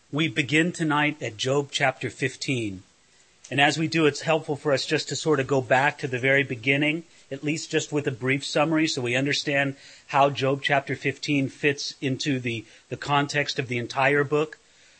We begin tonight at Job chapter 15. And as we do, it's helpful for us just to sort of go back to the very beginning, at least just with a brief summary, so we understand how Job chapter 15 fits into the context of the entire book.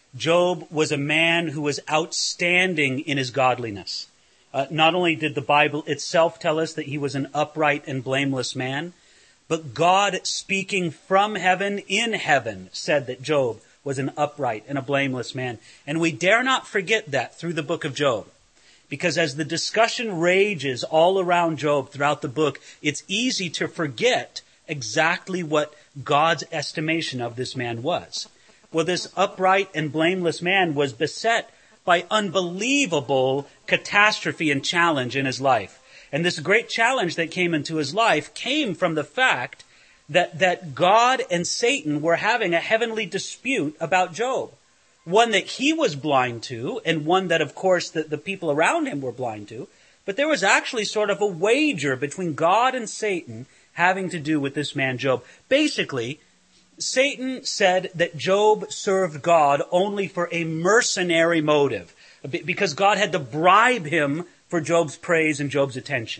Job was a man who was outstanding in his godliness. Not only did the Bible itself tell us that he was an upright and blameless man, but God, speaking from heaven in heaven, said that Job was an upright and a blameless man. And we dare not forget that through the book of Job. Because as the discussion rages all around Job throughout the book, it's easy to forget exactly what God's estimation of this man was. Well, this upright and blameless man was beset by unbelievable catastrophe and challenge in his life. And this great challenge that came into his life came from the fact that God and Satan were having a heavenly dispute about Job. One that he was blind to, and one that, of course, the people around him were blind to. But there was actually sort of a wager between God and Satan having to do with this man Job. Basically, Satan said that Job served God only for a mercenary motive, because God had to bribe him for Job's praise and Job's attention.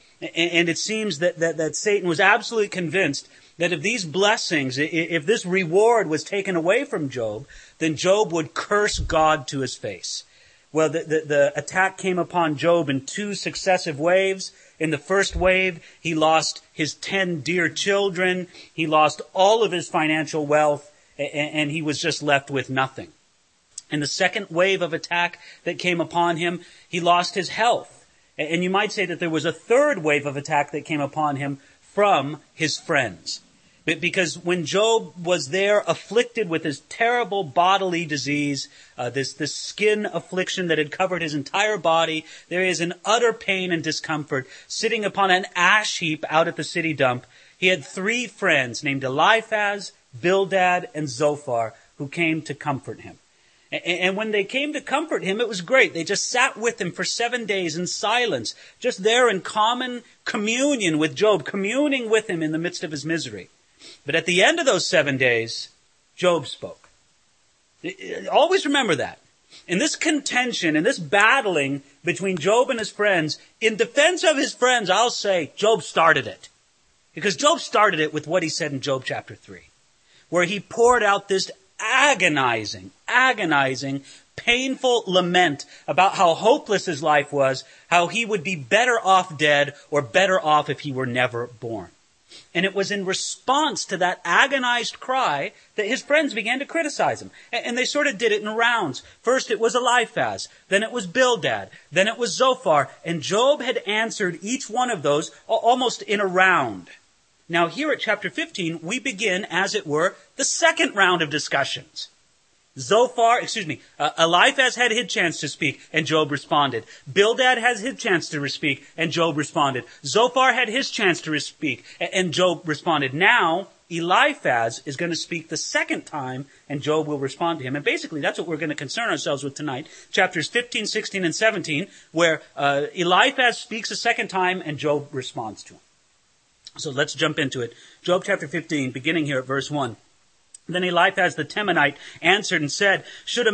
And it seems that Satan was absolutely convinced that if these blessings, if this reward was taken away from Job, then Job would curse God to his face. Well, the attack came upon Job in two successive waves. In the first wave, he lost his 10 dear children. He lost all of his financial wealth, and he was just left with nothing. In the second wave of attack that came upon him, he lost his health. And you might say that there was a third wave of attack that came upon him from his friends. Because when Job was there afflicted with this terrible bodily disease, this skin affliction that had covered his entire body, there is an utter pain and discomfort, sitting upon an ash heap out at the city dump. He had 3 friends named Eliphaz, Bildad, and Zophar who came to comfort him. And when they came to comfort him, it was great. They just sat with him for 7 days in silence, just there in common communion with Job, communing with him in the midst of his misery. But at the end of those 7 days, Job spoke. Always remember that. In this contention, in this battling between Job and his friends, in defense of his friends, I'll say Job started it. Because Job started it with what he said in Job chapter 3, where he poured out this agonizing, painful lament about how hopeless his life was, how he would be better off dead or better off if he were never born. And it was in response to that agonized cry that his friends began to criticize him. And they sort of did it in rounds. First it was Eliphaz, then it was Bildad, then it was Zophar, and Job had answered each one of those almost in a round. Now here at chapter 15, we begin, as it were, the second round of discussions. Eliphaz had his chance to speak, and Job responded. Bildad has his chance to speak, and Job responded. Zophar had his chance to speak, and Job responded. Now, Eliphaz is going to speak the second time, and Job will respond to him. And basically, that's what we're going to concern ourselves with tonight. Chapters 15, 16, and 17, where Eliphaz speaks a second time, and Job responds to him. So let's jump into it. Job chapter 15, beginning here at verse 1. Then Eliphaz the Temanite answered and said, should a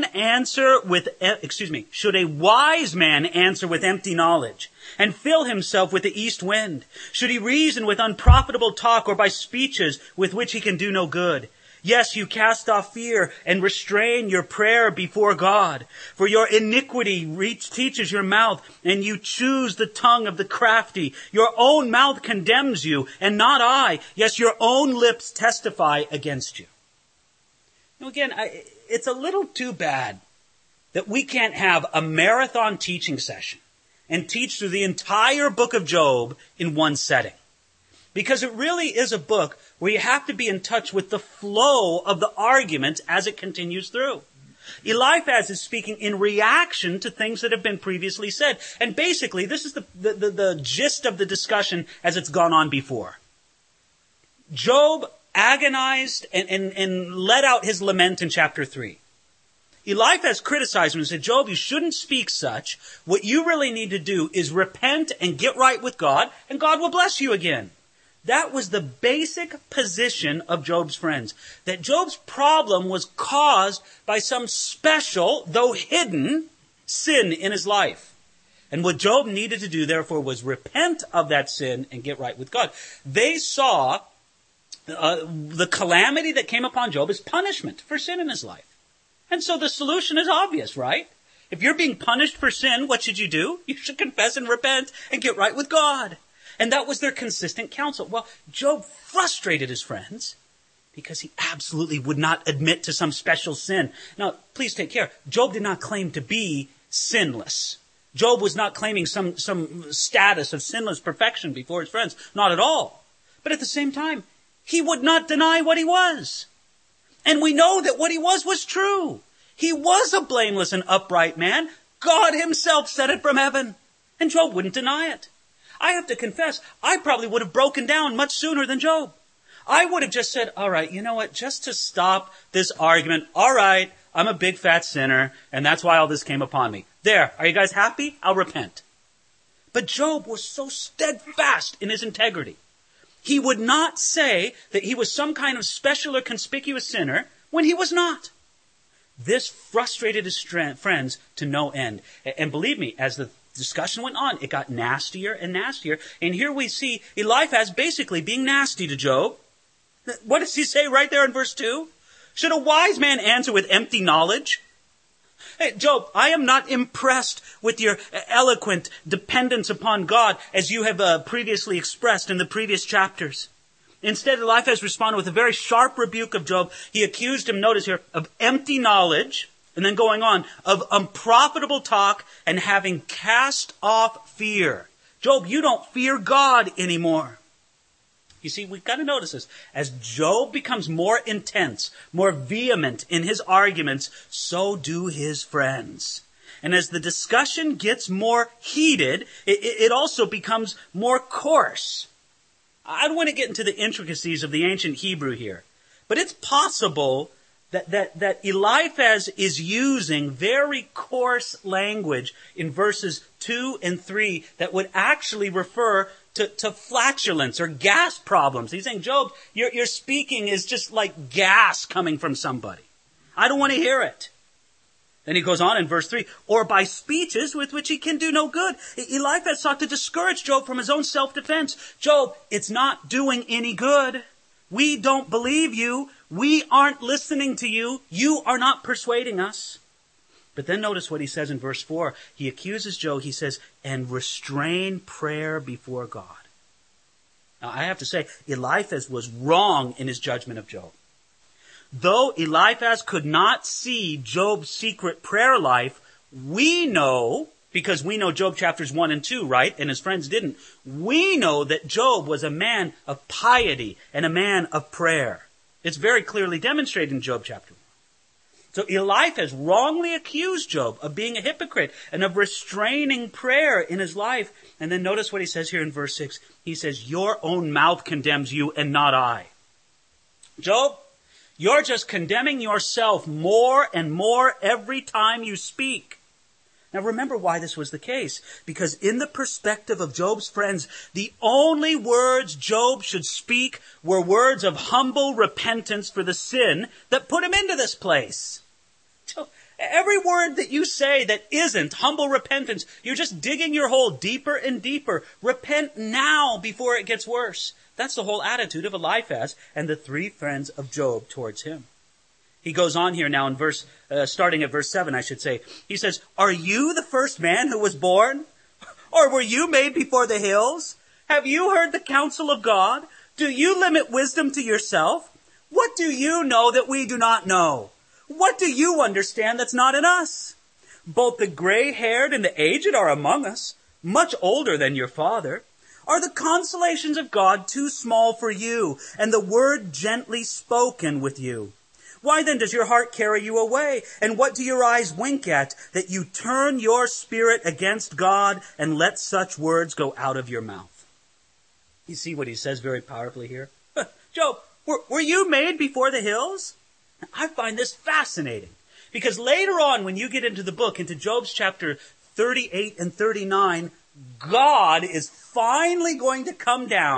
wise man answer with empty knowledge, and fill himself with the east wind? Should he reason with unprofitable talk, or by speeches with which he can do no good? Yes, you cast off fear and restrain your prayer before God. For your iniquity teaches your mouth, and you choose the tongue of the crafty. Your own mouth condemns you, and not I. Yes, your own lips testify against you. Now again, it's a little too bad that we can't have a marathon teaching session and teach through the entire book of Job in one setting. Because it really is a book where you have to be in touch with the flow of the argument as it continues through. Eliphaz is speaking in reaction to things that have been previously said. And basically, this is the gist of the discussion as it's gone on before. Job agonized and let out his lament in chapter 3. Eliphaz criticized him and said, Job, you shouldn't speak such. What you really need to do is repent and get right with God, and God will bless you again. That was the basic position of Job's friends. That Job's problem was caused by some special, though hidden, sin in his life. And what Job needed to do, therefore, was repent of that sin and get right with God. They saw the calamity that came upon Job as punishment for sin in his life. And so the solution is obvious, right? If you're being punished for sin, what should you do? You should confess and repent and get right with God. And that was their consistent counsel. Well, Job frustrated his friends because he absolutely would not admit to some special sin. Now, please take care. Job did not claim to be sinless. Job was not claiming some status of sinless perfection before his friends. Not at all. But at the same time, he would not deny what he was. And we know that what he was true. He was a blameless and upright man. God himself said it from heaven. And Job wouldn't deny it. I have to confess, I probably would have broken down much sooner than Job. I would have just said, all right, you know what, just to stop this argument, all right, I'm a big fat sinner, and that's why all this came upon me. There, are you guys happy? I'll repent. But Job was so steadfast in his integrity. He would not say that he was some kind of special or conspicuous sinner when he was not. This frustrated his friends to no end. And believe me, as the discussion went on, it got nastier and nastier. And here we see Eliphaz basically being nasty to Job. What does he say right there in verse 2? Should a wise man answer with empty knowledge? Hey, Job, I am not impressed with your eloquent dependence upon God as you have previously expressed in the previous chapters. Instead, Eliphaz responded with a very sharp rebuke of Job. He accused him, notice here, of empty knowledge, and then going on, of unprofitable talk and having cast off fear. Job, you don't fear God anymore. You see, we've got to notice this. As Job becomes more intense, more vehement in his arguments, so do his friends. And as the discussion gets more heated, it also becomes more coarse. I don't want to get into the intricacies of the ancient Hebrew here, but it's possible that Eliphaz is using very coarse language in verses 2 and 3 that would actually refer to flatulence or gas problems. He's saying, Job, your speaking is just like gas coming from somebody. I don't want to hear it. Then he goes on in verse 3, or by speeches with which he can do no good. Eliphaz sought to discourage Job from his own self-defense. Job, it's not doing any good. We don't believe you. We aren't listening to you. You are not persuading us. But then notice what he says in verse 4. He accuses Job, he says, and restrain prayer before God. Now I have to say, Eliphaz was wrong in his judgment of Job. Though Eliphaz could not see Job's secret prayer life, we know, because we know Job chapters 1 and 2, right? And his friends didn't. We know that Job was a man of piety and a man of prayer. It's very clearly demonstrated in Job chapter 1. So Eliphaz wrongly accused Job of being a hypocrite and of restraining prayer in his life. And then notice what he says here in verse 6. He says, your own mouth condemns you and not I. Job, you're just condemning yourself more and more every time you speak. Now remember why this was the case. Because in the perspective of Job's friends, the only words Job should speak were words of humble repentance for the sin that put him into this place. So every word that you say that isn't humble repentance, you're just digging your hole deeper and deeper. Repent now before it gets worse. That's the whole attitude of Eliphaz and the three friends of Job towards him. He goes on here now in starting at verse 7, I should say. He says, are you the first man who was born? Or were you made before the hills? Have you heard the counsel of God? Do you limit wisdom to yourself? What do you know that we do not know? What do you understand that's not in us? Both the gray-haired and the aged are among us, much older than your father. Are the consolations of God too small for you, and the word gently spoken with you? Why then does your heart carry you away? And what do your eyes wink at, that you turn your spirit against God and let such words go out of your mouth? You see what he says very powerfully here? Job, were you made before the hills? I find this fascinating. Because later on, when you get into the book, into Job's chapter 38 and 39, God is finally going to come down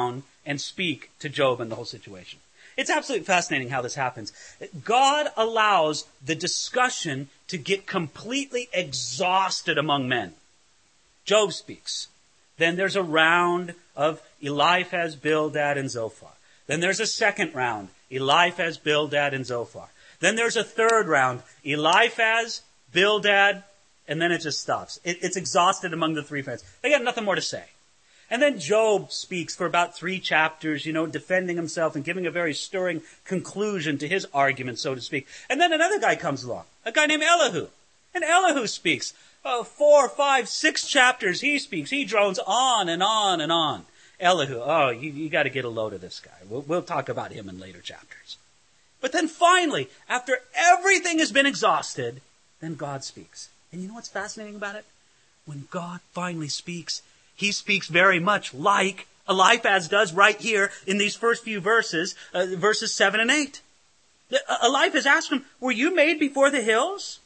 and speak to Job and the whole situation. It's absolutely fascinating how this happens. God allows the discussion to get completely exhausted among men. Job speaks. Then there's a round of Eliphaz, Bildad, and Zophar. Then there's a second round, Eliphaz, Bildad, and Zophar. Then there's a third round, Eliphaz, Bildad, and then it just stops. It's exhausted among the three friends. They got nothing more to say. And then Job speaks for about 3 chapters, defending himself and giving a very stirring conclusion to his argument, so to speak. And then another guy comes along, a guy named Elihu. And Elihu speaks. 4, 5, 6 chapters he speaks. He drones on and on and on. Elihu, you got to get a load of this guy. We'll talk about him in later chapters. But then finally, after everything has been exhausted, then God speaks. And you know what's fascinating about it? When God finally speaks, he speaks very much like Eliphaz does right here in these first few verses, verses 7 and 8. Eliphaz asked him, were you made before the hills?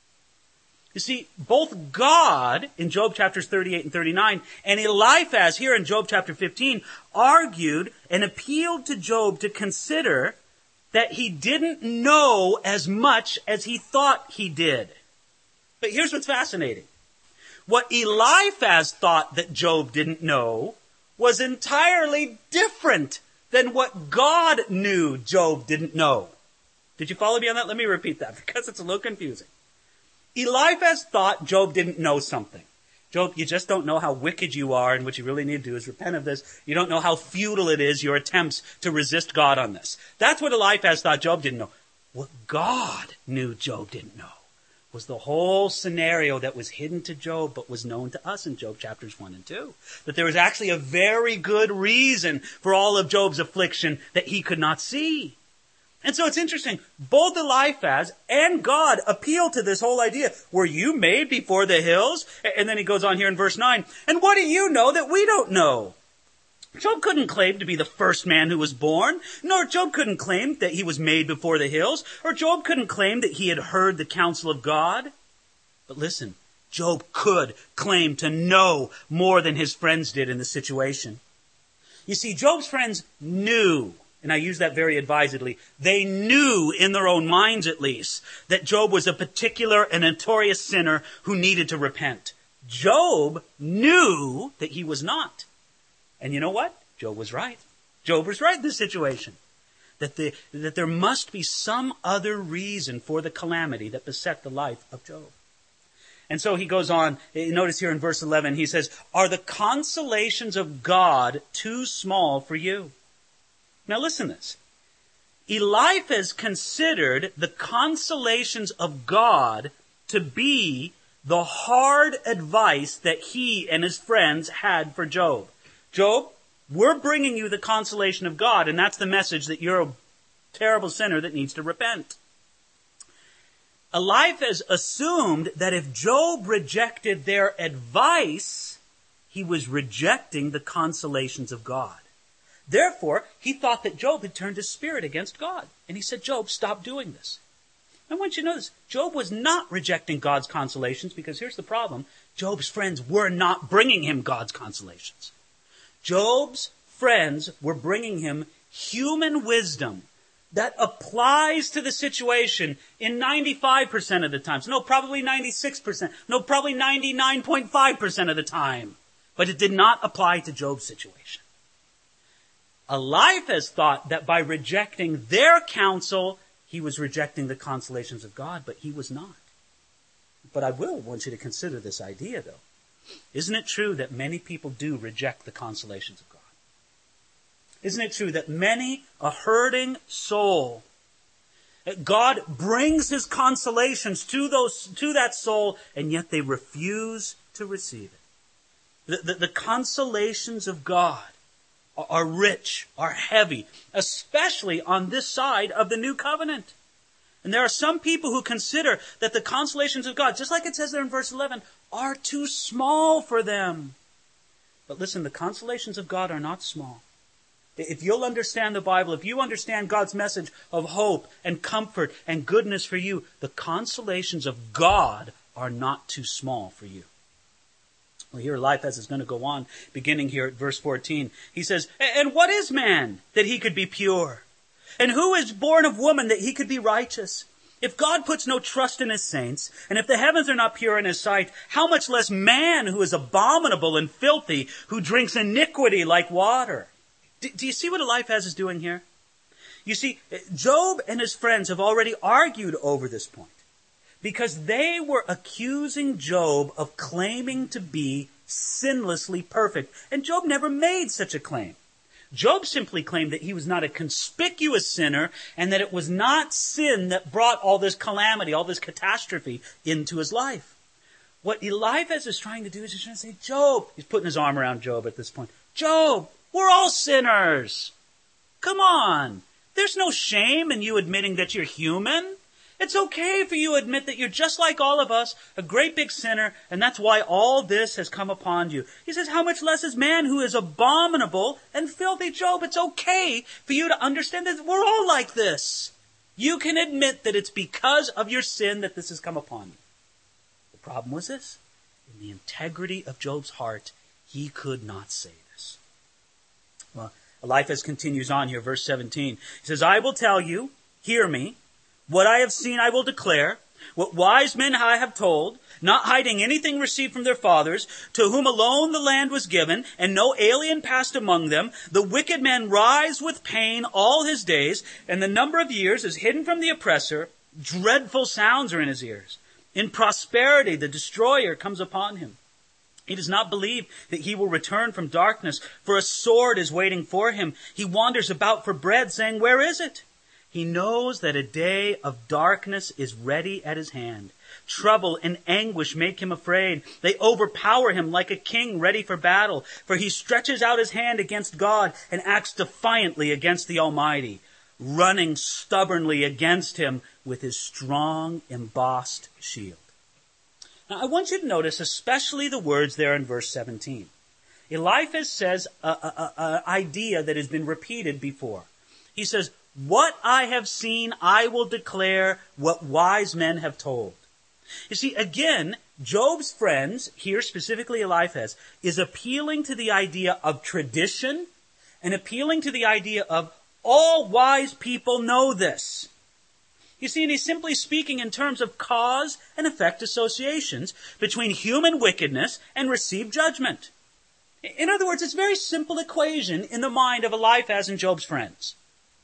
You see, both God in Job chapters 38 and 39 and Eliphaz here in Job chapter 15 argued and appealed to Job to consider that he didn't know as much as he thought he did. But here's what's fascinating. What Eliphaz thought that Job didn't know was entirely different than what God knew Job didn't know. Did you follow me on that? Let me repeat that because it's a little confusing. Eliphaz thought Job didn't know something. Job, you just don't know how wicked you are, and what you really need to do is repent of this. You don't know how futile it is, your attempts to resist God on this. That's what Eliphaz thought Job didn't know. What God knew Job didn't know was the whole scenario that was hidden to Job, but was known to us in Job chapters 1 and 2. That there was actually a very good reason for all of Job's affliction that he could not see. And so it's interesting. Both Eliphaz and God appeal to this whole idea. Were you made before the hills? And then he goes on here in verse 9. And what do you know that we don't know? Job couldn't claim to be the first man who was born, nor Job couldn't claim that he was made before the hills, or Job couldn't claim that he had heard the counsel of God. But listen, Job could claim to know more than his friends did in the situation. You see, Job's friends knew, and I use that very advisedly, they knew in their own minds at least that Job was a particular and notorious sinner who needed to repent. Job knew that he was not. And you know what? Job was right. Job was right in this situation. That there must be some other reason for the calamity that beset the life of Job. And so he goes on, notice here in verse 11, he says, are the consolations of God too small for you? Now listen to this. Eliphaz considered the consolations of God to be the hard advice that he and his friends had for Job. Job, we're bringing you the consolation of God, and that's the message that you're a terrible sinner that needs to repent. Eliphaz assumed that if Job rejected their advice, he was rejecting the consolations of God. Therefore, he thought that Job had turned his spirit against God. And he said, Job, stop doing this. I want you to know this. Job was not rejecting God's consolations because here's the problem. Job's friends were not bringing him God's consolations. Job's friends were bringing him human wisdom that applies to the situation in 95% of the times. No, probably 96%. No, probably 99.5% of the time. But it did not apply to Job's situation. Eliphaz thought that by rejecting their counsel, he was rejecting the consolations of God, but he was not. But I will want you to consider this idea, though. Isn't it true that many people do reject the consolations of God? Isn't it true that many a hurting soul, God brings his consolations to that soul, and yet they refuse to receive it? The consolations of God are rich, are heavy, especially on this side of the new covenant. And there are some people who consider that the consolations of God, just like it says there in verse 11, are too small for them. But listen, the consolations of God are not small. If you'll understand the Bible, if you understand God's message of hope and comfort and goodness for you, the consolations of God are not too small for you. Well, here Eliphaz is going to go on, beginning here at verse 14. He says, "And what is man that he could be pure? And who is born of woman that he could be righteous? If God puts no trust in his saints, and if the heavens are not pure in his sight, how much less man who is abominable and filthy, who drinks iniquity like water?" Do you see what Eliphaz is doing here? You see, Job and his friends have already argued over this point, because they were accusing Job of claiming to be sinlessly perfect. And Job never made such a claim. Job simply claimed that he was not a conspicuous sinner and that it was not sin that brought all this calamity, all this catastrophe into his life. What Eliphaz is trying to do is he's trying to say, Job, he's putting his arm around Job at this point. Job, we're all sinners. Come on. There's no shame in you admitting that you're human. It's okay for you to admit that you're just like all of us, a great big sinner, and that's why all this has come upon you. He says, how much less is man who is abominable and filthy? Job, it's okay for you to understand that we're all like this. You can admit that it's because of your sin that this has come upon you. The problem was this. In the integrity of Job's heart, he could not say this. Well, Eliphaz continues on here, verse 17. He says, "I will tell you, hear me. What I have seen I will declare, what wise men I have told, not hiding anything received from their fathers, to whom alone the land was given, and no alien passed among them. The wicked man writhes with pain all his days, and the number of years is hidden from the oppressor. Dreadful sounds are in his ears. In prosperity the destroyer comes upon him. He does not believe that he will return from darkness, for a sword is waiting for him. He wanders about for bread, saying, where is it? He knows that a day of darkness is ready at his hand. Trouble and anguish make him afraid. They overpower him like a king ready for battle. For he stretches out his hand against God and acts defiantly against the Almighty, running stubbornly against him with his strong embossed shield." Now I want you to notice especially the words there in verse 17. Eliphaz says an idea that has been repeated before. He says, what I have seen, I will declare, what wise men have told. You see, again, Job's friends, here specifically Eliphaz, is appealing to the idea of tradition and appealing to the idea of all wise people know this. You see, and he's simply speaking in terms of cause and effect associations between human wickedness and received judgment. In other words, it's a very simple equation in the mind of Eliphaz and Job's friends.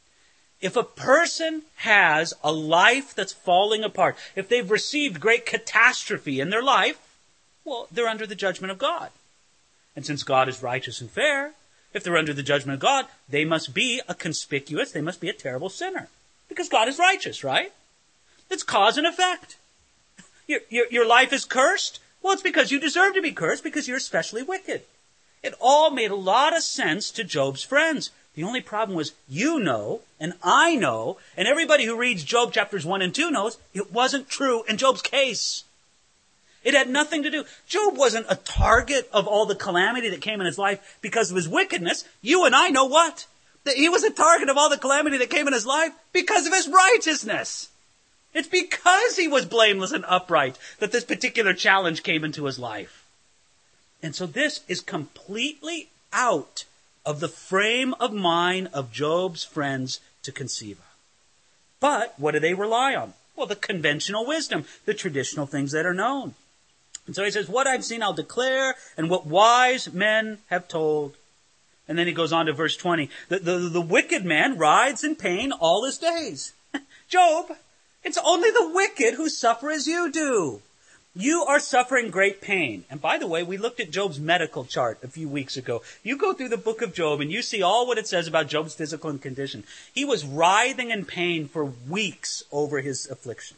If a person has a life that's falling apart, if they've received great catastrophe in their life, well, they're under the judgment of God. And since God is righteous and fair, if they're under the judgment of God, they must be they must be a terrible sinner. Because God is righteous, right? It's cause and effect. Your life is cursed? Well, it's because you deserve to be cursed, because you're especially wicked. It all made a lot of sense to Job's friends. The only problem was you know, and I know, and everybody who reads Job chapters 1 and 2 knows it wasn't true in Job's case. It had nothing to do. Job wasn't a target of all the calamity that came in his life because of his wickedness. You and I know what? That he was a target of all the calamity that came in his life because of his righteousness. It's because he was blameless and upright that this particular challenge came into his life. And so this is completely out of the frame of mind of Job's friends to conceive of. But what do they rely on? Well, the conventional wisdom, the traditional things that are known. And so he says, what I've seen I'll declare, and what wise men have told. And then he goes on to verse 20. The wicked man writhes in pain all his days. Job, it's only the wicked who suffer as you do. You are suffering great pain. And by the way, we looked at Job's medical chart a few weeks ago. You go through the book of Job and you see all what it says about Job's physical condition. He was writhing in pain for weeks over his affliction.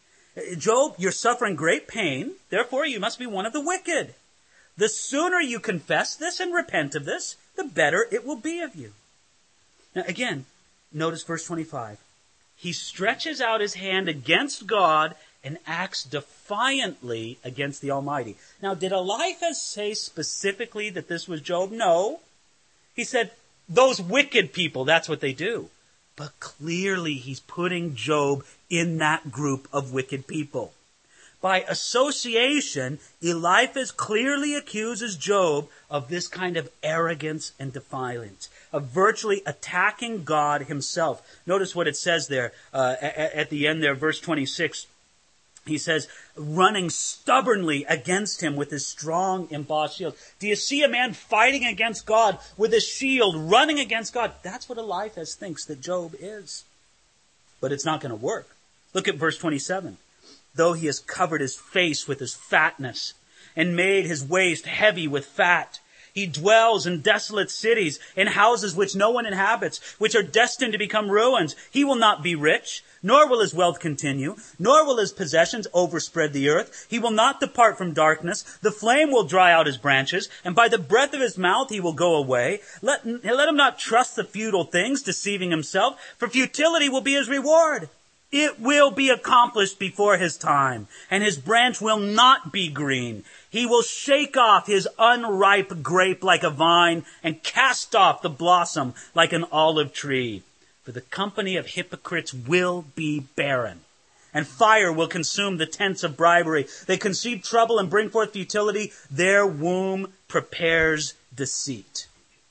Job, you're suffering great pain. Therefore, you must be one of the wicked. The sooner you confess this and repent of this, the better it will be of you. Now again, notice verse 25. He stretches out his hand against God and acts defiantly against the Almighty. Now, did Eliphaz say specifically that this was Job? No. He said, those wicked people, that's what they do. But clearly he's putting Job in that group of wicked people. By association, Eliphaz clearly accuses Job of this kind of arrogance and defiance, of virtually attacking God himself. Notice what it says there at the end there, verse 26. He says, running stubbornly against him with his strong embossed shield. Do you see a man fighting against God with a shield, running against God? That's what Eliphaz thinks that Job is. But it's not going to work. Look at verse 27. Though he has covered his face with his fatness and made his waist heavy with fat, he dwells in desolate cities, in houses which no one inhabits, which are destined to become ruins. He will not be rich, nor will his wealth continue, nor will his possessions overspread the earth. He will not depart from darkness. The flame will dry out his branches, and by the breath of his mouth he will go away. Let him not trust the futile things, deceiving himself, for futility will be his reward. It will be accomplished before his time, and his branch will not be green. He will shake off his unripe grape like a vine, and cast off the blossom like an olive tree. For the company of hypocrites will be barren, and fire will consume the tents of bribery. They conceive trouble and bring forth futility. Their womb prepares deceit.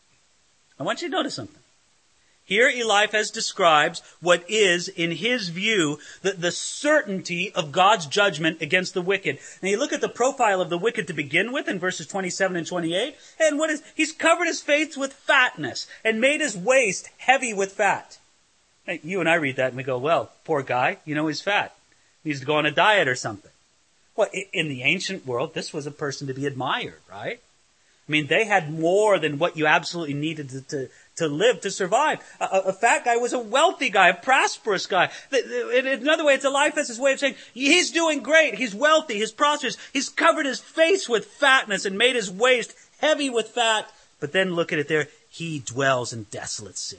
I want you to notice something. Here Eliphaz describes what is, in his view, the certainty of God's judgment against the wicked. Now you look at the profile of the wicked to begin with in verses 27 and 28, and he's covered his face with fatness and made his waist heavy with fat. Now, you and I read that and we go, well, poor guy, he's fat. He needs to go on a diet or something. Well, in the ancient world, this was a person to be admired, right? I mean, they had more than what you absolutely needed to live, to survive. A fat guy was a wealthy guy, a prosperous guy. In another way, it's Eliphaz's way of saying, he's doing great, he's wealthy, he's prosperous, he's covered his face with fatness and made his waist heavy with fat. But then look at it there, he dwells in desolate cities.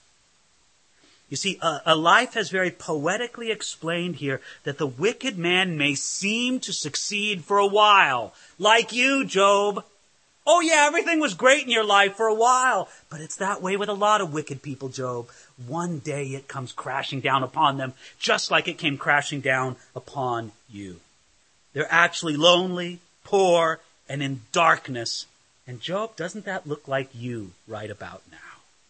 You see, Eliphaz very poetically explained here that the wicked man may seem to succeed for a while, like you, Job. Oh yeah, everything was great in your life for a while. But it's that way with a lot of wicked people, Job. One day it comes crashing down upon them, just like it came crashing down upon you. They're actually lonely, poor, and in darkness. And Job, doesn't that look like you right about now?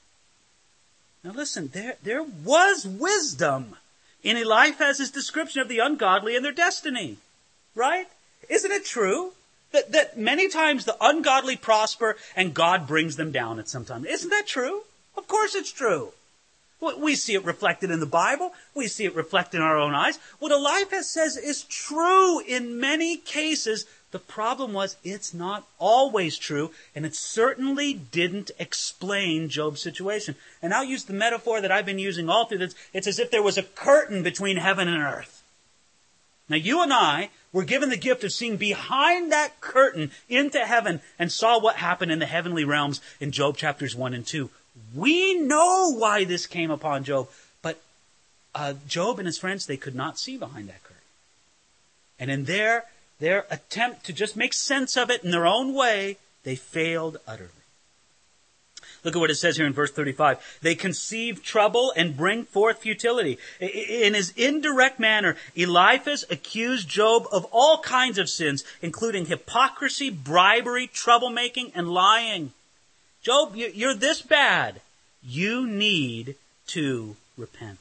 Now listen, there was wisdom in Eliphaz's description of the ungodly and their destiny. Right? Isn't it true? That many times the ungodly prosper and God brings them down at some time. Isn't that true? Of course it's true. We see it reflected in the Bible. We see it reflected in our own eyes. What Eliphaz says is true in many cases. The problem was it's not always true, and it certainly didn't explain Job's situation. And I'll use the metaphor that I've been using all through this. It's as if there was a curtain between heaven and earth. Now you and I were given the gift of seeing behind that curtain into heaven and saw what happened in the heavenly realms in Job chapters 1 and 2. We know why this came upon Job, but Job and his friends, they could not see behind that curtain. And in their attempt to just make sense of it in their own way, they failed utterly. Look at what it says here in verse 35. They conceive trouble and bring forth futility. In his indirect manner, Eliphaz accused Job of all kinds of sins, including hypocrisy, bribery, troublemaking, and lying. Job, you're this bad. You need to repent.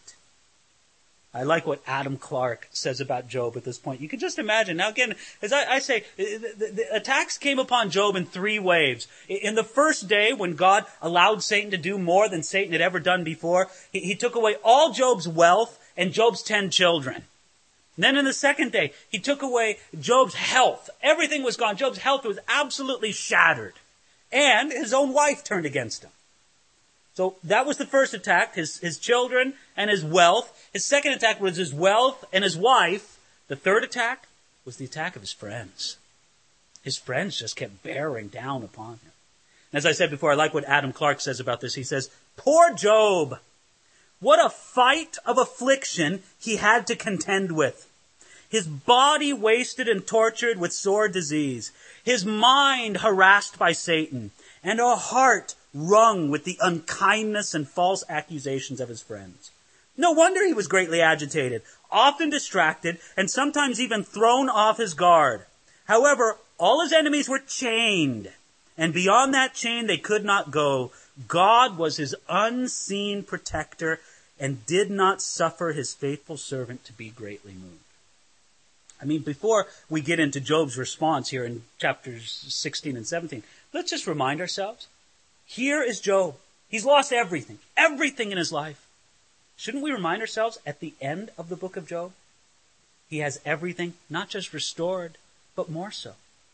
I like what Adam Clarke says about Job at this point. You can just imagine. Now again, as I say, the attacks came upon Job in 3 waves. In the first day, when God allowed Satan to do more than Satan had ever done before, he took away all Job's wealth and Job's 10 children. And then in the second day, he took away Job's health. Everything was gone. Job's health was absolutely shattered. And his own wife turned against him. So that was the first attack, his children and his wealth. His second attack was his wealth and his wife. The third attack was the attack of his friends. His friends just kept bearing down upon him. And as I said before, I like what Adam Clarke says about this. He says, poor Job, what a fight of affliction he had to contend with. His body wasted and tortured with sore disease. His mind harassed by Satan. And a heart wrung with the unkindness and false accusations of his friends. No wonder he was greatly agitated, often distracted, and sometimes even thrown off his guard. However, all his enemies were chained, and beyond that chain they could not go. God was his unseen protector and did not suffer his faithful servant to be greatly moved. I mean, before we get into Job's response here in chapters 16 and 17, let's just remind ourselves, here is Job. He's lost everything in his life. Shouldn't we remind ourselves at the end of the book of Job, he has everything not just restored, but more so.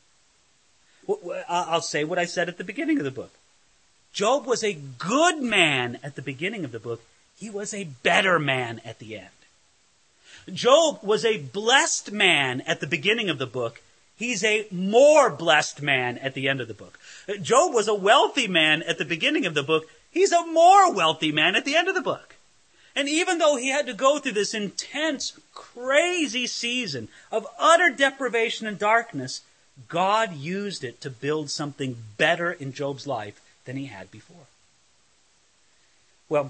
I'll say what I said at the beginning of the book. Job was a good man at the beginning of the book. He was a better man at the end. Job was a blessed man at the beginning of the book. He's a more blessed man at the end of the book. Job was a wealthy man at the beginning of the book. He's a more wealthy man at the end of the book. And even though he had to go through this intense, crazy season of utter deprivation and darkness, God used it to build something better in Job's life than he had before. Well,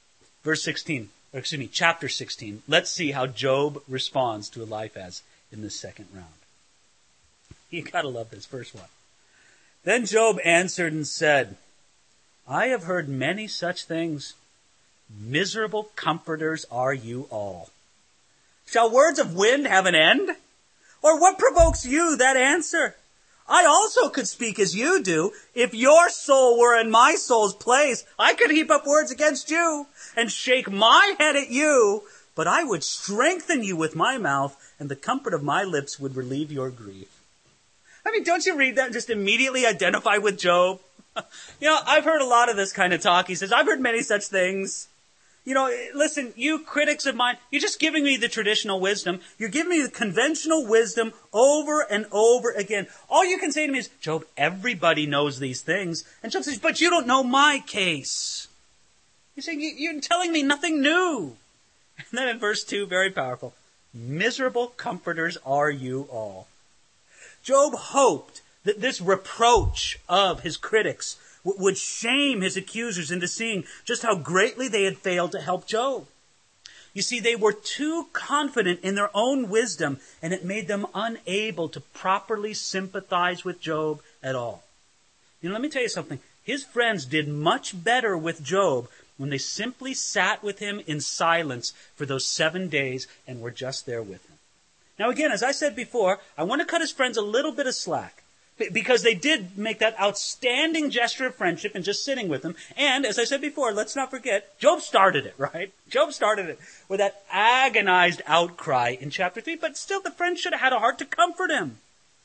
chapter 16, let's see how Job responds to Eliphaz in the second round. You gotta love this first one. Then Job answered and said, I have heard many such things. Miserable comforters are you all. Shall words of wind have an end? Or what provokes you that answer? I also could speak as you do. If your soul were in my soul's place, I could heap up words against you and shake my head at you, but I would strengthen you with my mouth, and the comfort of my lips would relieve your grief. I mean, don't you read that and just immediately identify with Job? I've heard a lot of this kind of talk. He says, I've heard many such things. Listen, you critics of mine, you're just giving me the traditional wisdom. You're giving me the conventional wisdom over and over again. All you can say to me is, Job, everybody knows these things. And Job says, but you don't know my case. You're saying, you're telling me nothing new. And then in verse 2, very powerful, miserable comforters are you all. Job hoped that this reproach of his critics would shame his accusers into seeing just how greatly they had failed to help Job. You see, they were too confident in their own wisdom, and it made them unable to properly sympathize with Job at all. Let me tell you something. His friends did much better with Job when they simply sat with him in silence for those 7 days and were just there with him. Now again, as I said before, I want to cut his friends a little bit of slack, because they did make that outstanding gesture of friendship and just sitting with him. And, as I said before, let's not forget, Job started it, right? Job started it with that agonized outcry in chapter 3. But still, the friends should have had a heart to comfort him.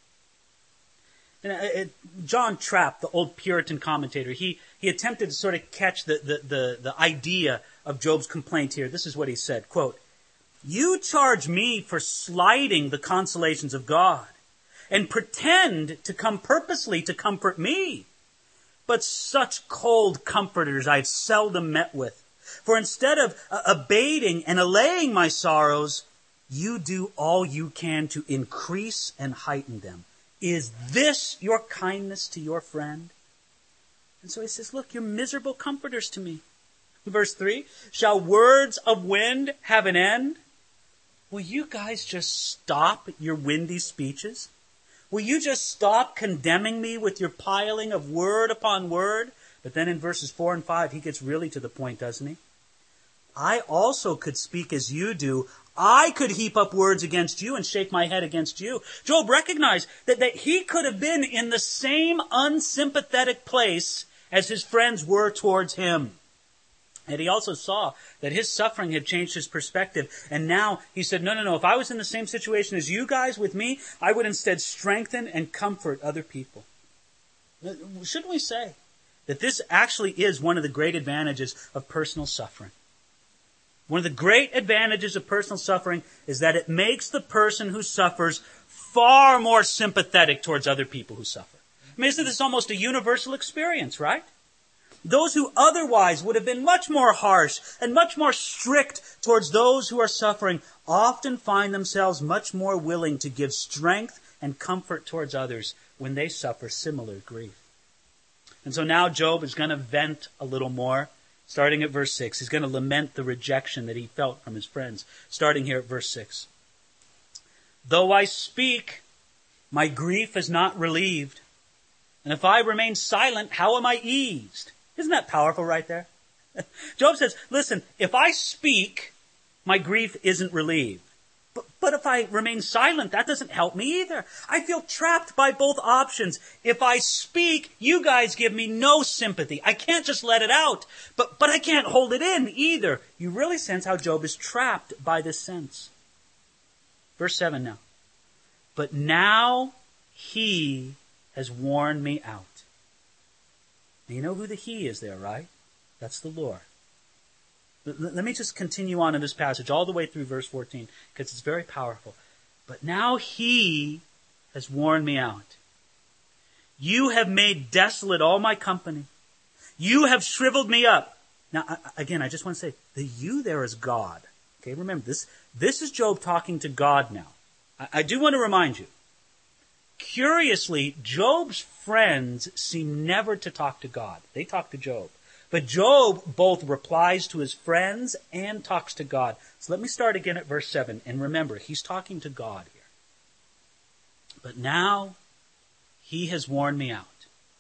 And, John Trapp, the old Puritan commentator, he attempted to sort of catch the idea of Job's complaint here. This is what he said, quote, you charge me for slighting the consolations of God, and pretend to come purposely to comfort me. But such cold comforters I've seldom met with. For instead of abating and allaying my sorrows, you do all you can to increase and heighten them. Is this your kindness to your friend? And so he says, look, you're miserable comforters to me. Verse 3, shall words of wind have an end? Will you guys just stop your windy speeches? Will you just stop condemning me with your piling of word upon word? But then in verses 4 and 5, he gets really to the point, doesn't he? I also could speak as you do. I could heap up words against you and shake my head against you. Job recognized that he could have been in the same unsympathetic place as his friends were towards him. And he also saw that his suffering had changed his perspective. And now he said, no, if I was in the same situation as you guys with me, I would instead strengthen and comfort other people. Shouldn't we say that this actually is one of the great advantages of personal suffering? One of the great advantages of personal suffering is that it makes the person who suffers far more sympathetic towards other people who suffer. I mean, isn't this almost a universal experience, right? Those who otherwise would have been much more harsh and much more strict towards those who are suffering often find themselves much more willing to give strength and comfort towards others when they suffer similar grief. And so now Job is going to vent a little more. starting at verse 6. He's going to lament the rejection that he felt from his friends, starting here at verse 6. Though I speak, my grief is not relieved. And if I remain silent, how am I eased? Isn't that powerful right there? Job says, listen, if I speak, my grief isn't relieved. But if I remain silent, that doesn't help me either. I feel trapped by both options. If I speak, you guys give me no sympathy. I can't just let it out, but I can't hold it in either. You really sense how Job is trapped by this sense. Verse 7 now. But now he has worn me out. Now you know who the he is there, right? That's the Lord. Let me just continue on in this passage all the way through verse 14 because it's very powerful. But now he has worn me out. You have made desolate all my company. You have shriveled me up. Now, again, I just want to say, the you there is God. Okay, remember, this is Job talking to God now. I do want to remind you, curiously, Job's friends seem never to talk to God. They talk to Job. But Job both replies to his friends and talks to God. So let me start again at verse 7. And remember, he's talking to God here. But now he has worn me out.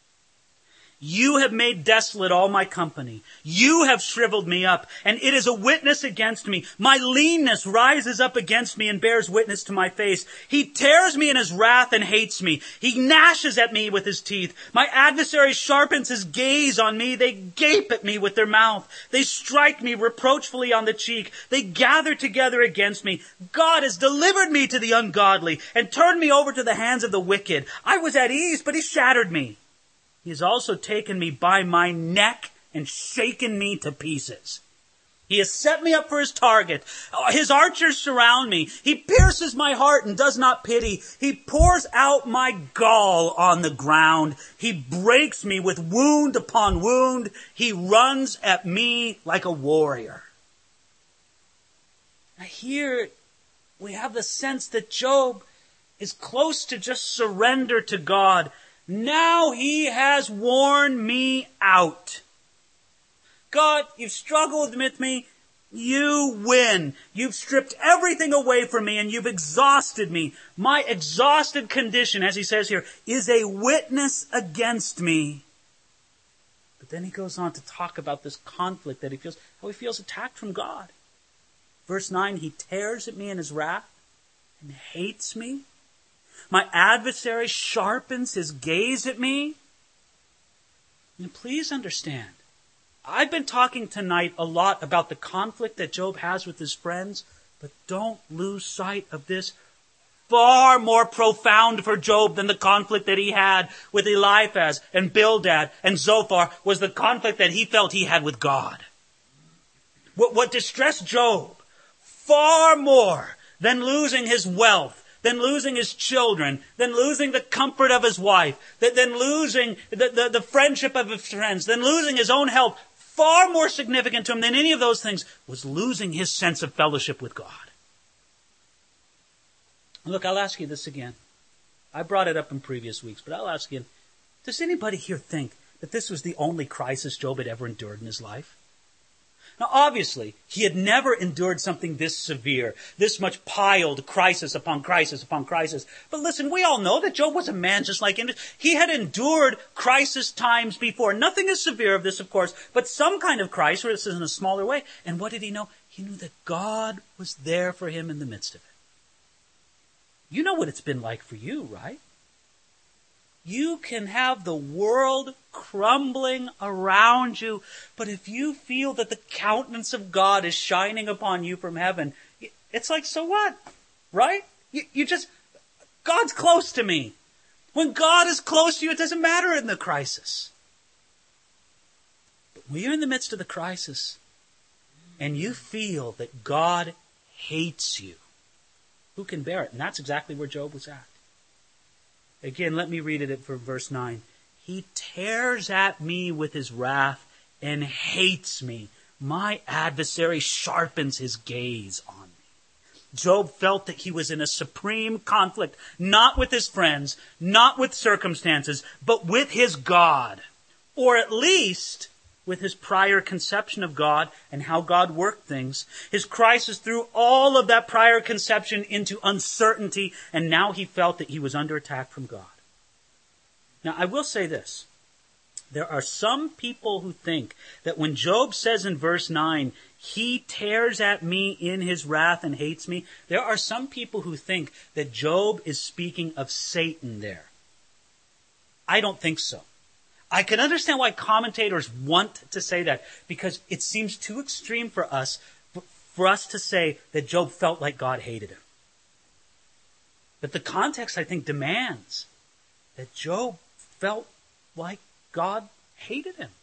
You have made desolate all my company. You have shriveled me up, and it is a witness against me. My leanness rises up against me and bears witness to my face. He tears me in his wrath and hates me. He gnashes at me with his teeth. My adversary sharpens his gaze on me. They gape at me with their mouth. They strike me reproachfully on the cheek. They gather together against me. God has delivered me to the ungodly and turned me over to the hands of the wicked. I was at ease, but he shattered me. He has also taken me by my neck and shaken me to pieces. He has set me up for his target. His archers surround me. He pierces my heart and does not pity. He pours out my gall on the ground. He breaks me with wound upon wound. He runs at me like a warrior. Now here we have the sense that Job is close to just surrender to God. Now he has worn me out. God, you've struggled with me. You win. You've stripped everything away from me and you've exhausted me. My exhausted condition, as he says here, is a witness against me. But then he goes on to talk about this conflict that how he feels attacked from God. Verse 9, he tears at me in his wrath and hates me. My adversary sharpens his gaze at me. And please understand, I've been talking tonight a lot about the conflict that Job has with his friends, but don't lose sight of this. Far more profound for Job than the conflict that he had with Eliphaz and Bildad and Zophar was the conflict that he felt he had with God. What distressed Job far more than losing his wealth, than losing his children, than losing the comfort of his wife, than losing the friendship of his friends, than losing his own health, far more significant to him than any of those things was losing his sense of fellowship with God. Look, I'll ask you this again. I brought it up in previous weeks, but I'll ask you, does anybody here think that this was the only crisis Job had ever endured in his life? Now, obviously, he had never endured something this severe, this much piled crisis upon crisis upon crisis. But listen, we all know that Job was a man just like him. He had endured crisis times before. Nothing as severe of this, of course, but some kind of crisis in a smaller way. And what did he know? He knew that God was there for him in the midst of it. You know what it's been like for you, right? You can have the world crumbling around you, but if you feel that the countenance of God is shining upon you from heaven, it's like, so what? Right? You just, God's close to me. When God is close to you, it doesn't matter in the crisis. But when you're in the midst of the crisis, and you feel that God hates you, who can bear it? And that's exactly where Job was at. Again, let me read it from verse 9. He tears at me with his wrath and hates me. My adversary sharpens his gaze on me. Job felt that he was in a supreme conflict, not with his friends, not with circumstances, but with his God. Or at least with his prior conception of God and how God worked things. His crisis threw all of that prior conception into uncertainty, and now he felt that he was under attack from God. Now, I will say this. There are some people who think that when Job says in verse 9, he tears at me in his wrath and hates me, there are some people who think that Job is speaking of Satan there. I don't think so. I can understand why commentators want to say that, because it seems too extreme for us to say that Job felt like God hated him. But the context, I think, demands that Job felt like God hated him.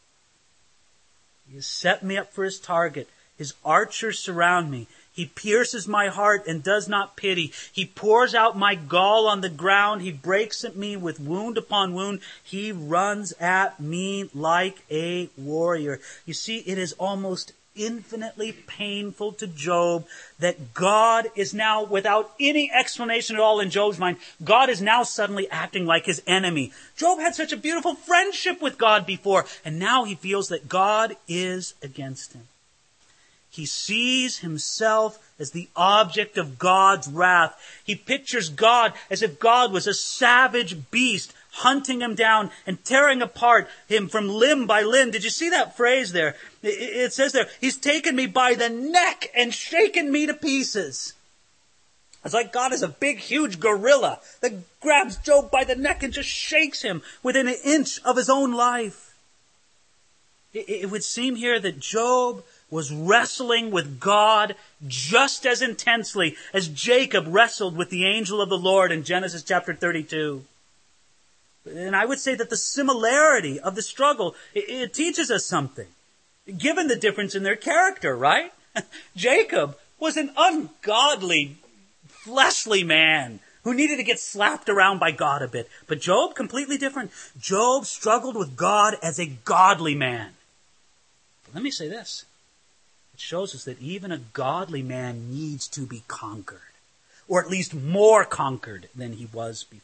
He has set me up for his target. His archers surround me. He pierces my heart and does not pity. He pours out my gall on the ground. He breaks at me with wound upon wound. He runs at me like a warrior. You see, it is almost infinitely painful to Job that God is now, without any explanation at all in Job's mind, God is now suddenly acting like his enemy. Job had such a beautiful friendship with God before, and now he feels that God is against him. He sees himself as the object of God's wrath. He pictures God as if God was a savage beast hunting him down and tearing apart him from limb by limb. Did you see that phrase there? It says there, he's taken me by the neck and shaken me to pieces. It's like God is a big, huge gorilla that grabs Job by the neck and just shakes him within an inch of his own life. It would seem here that Job was wrestling with God just as intensely as Jacob wrestled with the angel of the Lord in Genesis chapter 32. And I would say that the similarity of the struggle, it teaches us something, given the difference in their character, right? Jacob was an ungodly, fleshly man who needed to get slapped around by God a bit. But Job, completely different. Job struggled with God as a godly man. But let me say this. It shows us that even a godly man needs to be conquered, or at least more conquered than he was before.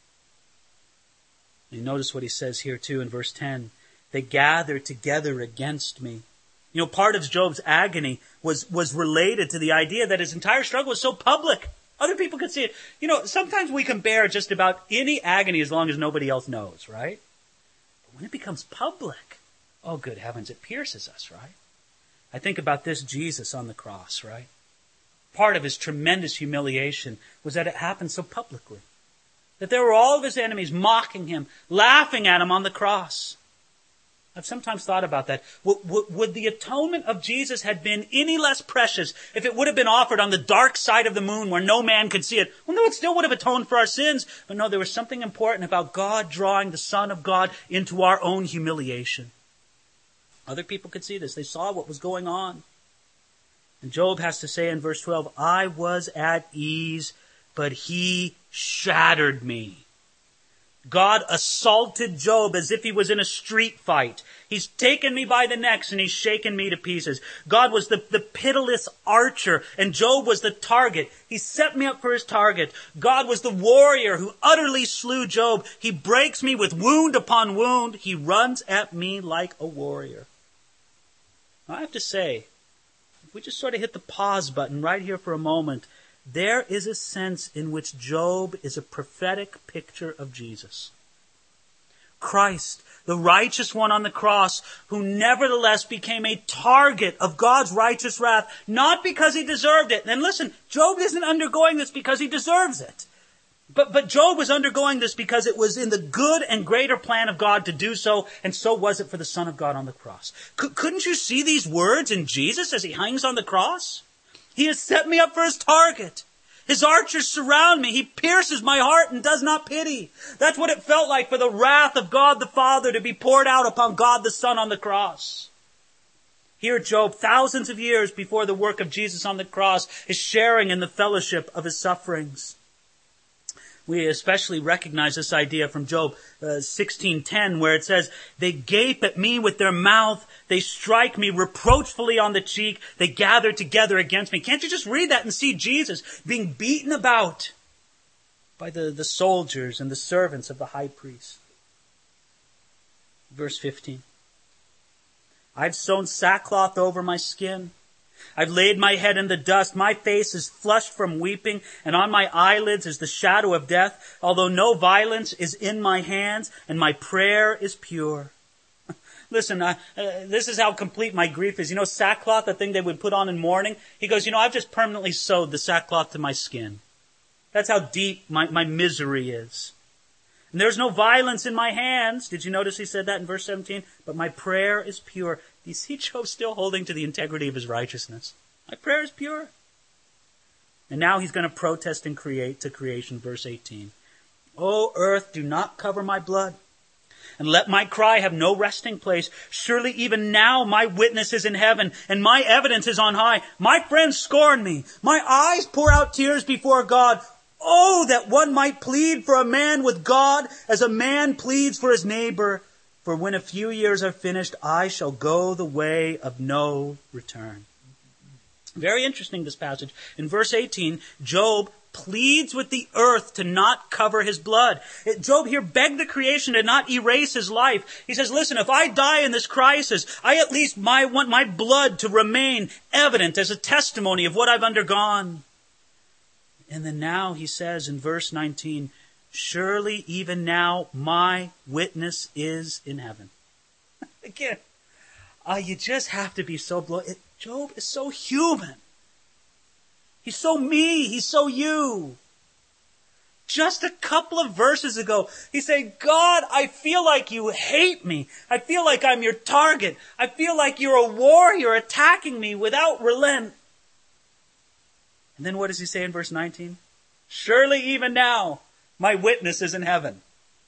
You notice what he says here too in verse 10. They gather together against me. You know, part of Job's agony was related to the idea that his entire struggle was so public. Other people could see it. You know, sometimes we can bear just about any agony as long as nobody else knows, right? But when it becomes public, oh good heavens, it pierces us, right? I think about this Jesus on the cross, right? Part of his tremendous humiliation was that it happened so publicly. That there were all of his enemies mocking him, laughing at him on the cross. I've sometimes thought about that. Would the atonement of Jesus have been any less precious if it would have been offered on the dark side of the moon where no man could see it? Well, no, it still would have atoned for our sins. But no, there was something important about God drawing the Son of God into our own humiliation. Other people could see this. They saw what was going on. And Job has to say in verse 12, I was at ease, but he shattered me. God assaulted Job as if he was in a street fight. He's taken me by the necks and he's shaken me to pieces. God was the pitiless archer and Job was the target. He set me up for his target. God was the warrior who utterly slew Job. He breaks me with wound upon wound. He runs at me like a warrior. Now, I have to say, if we just sort of hit the pause button right here for a moment, there is a sense in which Job is a prophetic picture of Jesus. Christ, the righteous one on the cross, who nevertheless became a target of God's righteous wrath, not because he deserved it. And listen, Job isn't undergoing this because he deserves it. But Job was undergoing this because it was in the good and greater plan of God to do so, and so was it for the Son of God on the cross. Couldn't you see these words in Jesus as he hangs on the cross? He has set me up for his target. His archers surround me. He pierces my heart and does not pity. That's what it felt like for the wrath of God the Father to be poured out upon God the Son on the cross. Here Job, thousands of years before the work of Jesus on the cross, is sharing in the fellowship of his sufferings. We especially recognize this idea from Job 16:10, where it says, they gape at me with their mouth. They strike me reproachfully on the cheek. They gather together against me. Can't you just read that and see Jesus being beaten about by the soldiers and the servants of the high priest? Verse 15. I've sewn sackcloth over my skin. I've laid my head in the dust. My face is flushed from weeping, and on my eyelids is the shadow of death, although no violence is in my hands, and my prayer is pure. Listen, this is how complete my grief is. You know, sackcloth, the thing they would put on in mourning? He goes, I've just permanently sewed the sackcloth to my skin. That's how deep my misery is. And there's no violence in my hands. Did you notice he said that in verse 17? But my prayer is pure. Do you see Job still holding to the integrity of his righteousness? My prayer is pure. And now he's going to protest and create to creation, verse 18. O earth, do not cover my blood, and let my cry have no resting place. Surely even now my witness is in heaven, and my evidence is on high. My friends scorn me. My eyes pour out tears before God. Oh, that one might plead for a man with God as a man pleads for his neighbor. For when a few years are finished, I shall go the way of no return. Very interesting, this passage. In verse 18, Job pleads with the earth to not cover his blood. Job here begged the creation to not erase his life. He says, listen, if I die in this crisis, I at least want my blood to remain evident as a testimony of what I've undergone. And then now he says in verse 19, surely even now my witness is in heaven. Again, you just have to be so blown. Job is so human. He's so me. He's so you. Just a couple of verses ago, he's saying, God, I feel like you hate me. I feel like I'm your target. I feel like you're a warrior attacking me without relent. And then what does he say in verse 19? Surely even now, my witness is in heaven.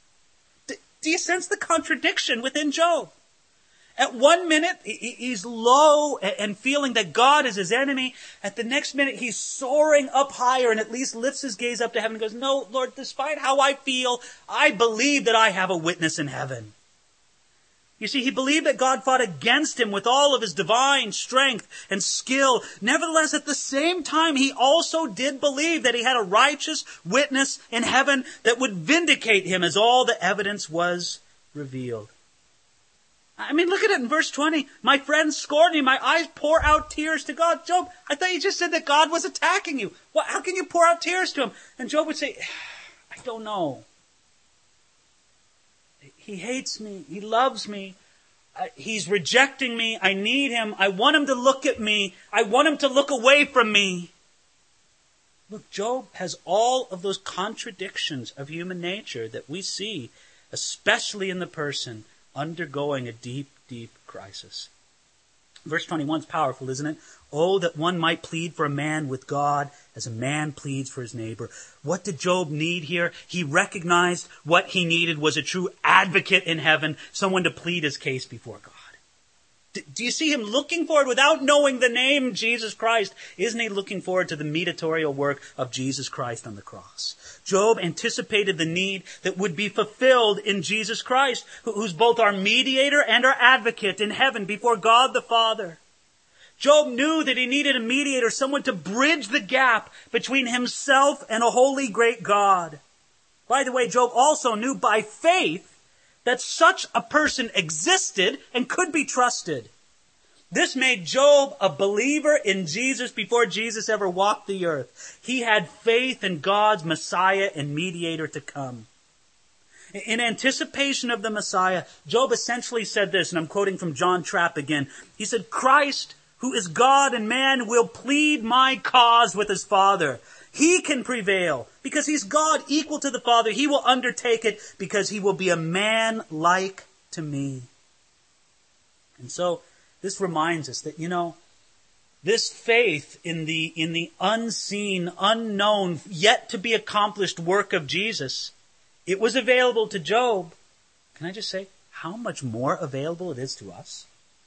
Do you sense the contradiction within Job? At one minute, he's low and feeling that God is his enemy. At the next minute, he's soaring up higher and at least lifts his gaze up to heaven and goes, no, Lord, despite how I feel, I believe that I have a witness in heaven. You see, he believed that God fought against him with all of his divine strength and skill. Nevertheless, at the same time, he also did believe that he had a righteous witness in heaven that would vindicate him as all the evidence was revealed. I mean, look at it in verse 20. My friends scorn me. My eyes pour out tears to God. Job, I thought you just said that God was attacking you. Well, how can you pour out tears to him? And Job would say, I don't know. He hates me. He loves me. He's rejecting me. I need him. I want him to look at me. I want him to look away from me. Look, Job has all of those contradictions of human nature that we see, especially in the person undergoing a deep, deep crisis. Verse 21 is powerful, isn't it? Oh, that one might plead for a man with God as a man pleads for his neighbor. What did Job need here? He recognized what he needed was a true advocate in heaven, someone to plead his case before God. Do you see him looking forward without knowing the name Jesus Christ? Isn't he looking forward to the mediatorial work of Jesus Christ on the cross? Job anticipated the need that would be fulfilled in Jesus Christ, who's both our mediator and our advocate in heaven before God the Father. Job knew that he needed a mediator, someone to bridge the gap between himself and a holy, great God. By the way, Job also knew by faith that such a person existed and could be trusted. This made Job a believer in Jesus before Jesus ever walked the earth. He had faith in God's Messiah and mediator to come. In anticipation of the Messiah, Job essentially said this, and I'm quoting from John Trapp again. He said, Christ, who is God and man, will plead my cause with his Father. He can prevail because he's God equal to the Father. He will undertake it because he will be a man like to me. And so this reminds us that, this faith in the unseen, unknown, yet to be accomplished work of Jesus, it was available to Job. Can I just say how much more available it is to us?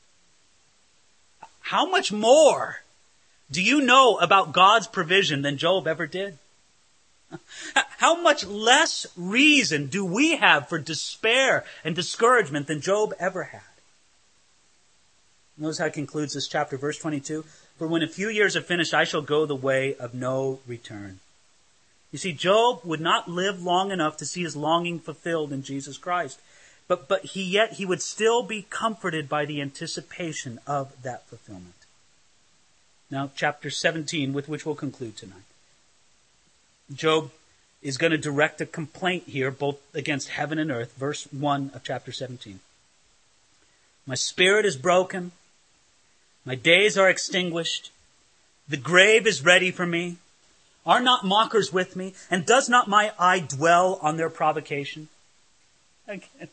How much more do you know about God's provision than Job ever did? How much less reason do we have for despair and discouragement than Job ever had? Notice how it concludes this chapter, verse 22. For when a few years are finished, I shall go the way of no return. You see, Job would not live long enough to see his longing fulfilled in Jesus Christ. But yet he would still be comforted by the anticipation of that fulfillment. Now, chapter 17, with which we'll conclude tonight. Job is going to direct a complaint here, both against heaven and earth. Verse 1 of chapter 17. My spirit is broken. My days are extinguished. The grave is ready for me. Are not mockers with me? And does not my eye dwell on their provocation? Again,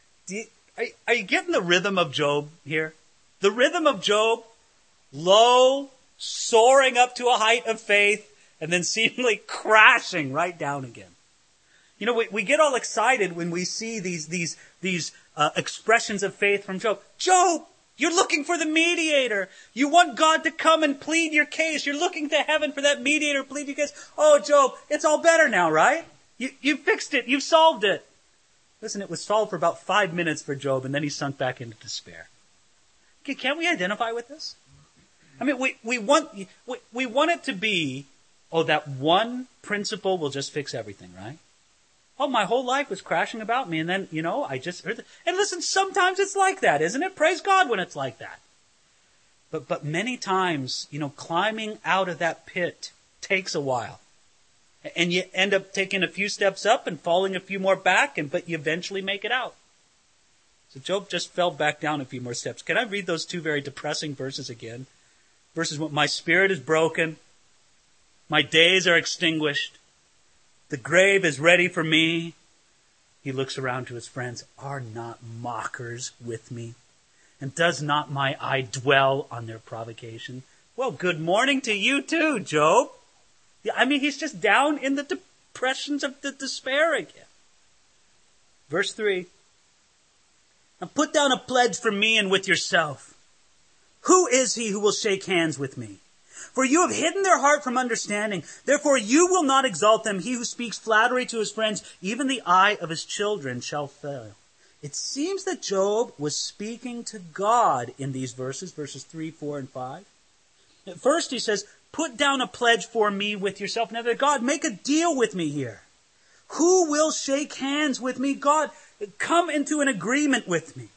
are you getting the rhythm of Job here? The rhythm of Job, low, soaring up to a height of faith, and then seemingly crashing right down again. You know, we get all excited when we see these expressions of faith from Job. Job, you're looking for the mediator. You want God to come and plead your case. You're looking to heaven for that mediator to plead your case. Oh, Job, it's all better now, right? You fixed it. You've solved it. Listen, it was solved for about 5 minutes for Job, and then he sunk back into despair. Can't we identify with this? I mean, we want it to be, oh, that one principle will just fix everything, right? Oh, my whole life was crashing about me, and then, I just heard and listen, sometimes it's like that, isn't it? Praise God when it's like that. But many times, climbing out of that pit takes a while. And you end up taking a few steps up and falling a few more back, but you eventually make it out. So Job just fell back down a few more steps. Can I read those two very depressing verses again? Verses 1, my spirit is broken. My days are extinguished. The grave is ready for me. He looks around to his friends. Are not mockers with me? And does not my eye dwell on their provocation? Well, good morning to you too, Job. I mean, he's just down in the depressions of the despair again. Verse 3. Now put down a pledge for me and with yourself. Who is he who will shake hands with me? For you have hidden their heart from understanding. Therefore you will not exalt them. He who speaks flattery to his friends, even the eye of his children shall fail. It seems that Job was speaking to God in these verses 3, 4, and 5. At first he says, put down a pledge for me with yourself. Now, God, make a deal with me here. Who will shake hands with me? God, come into an agreement with me.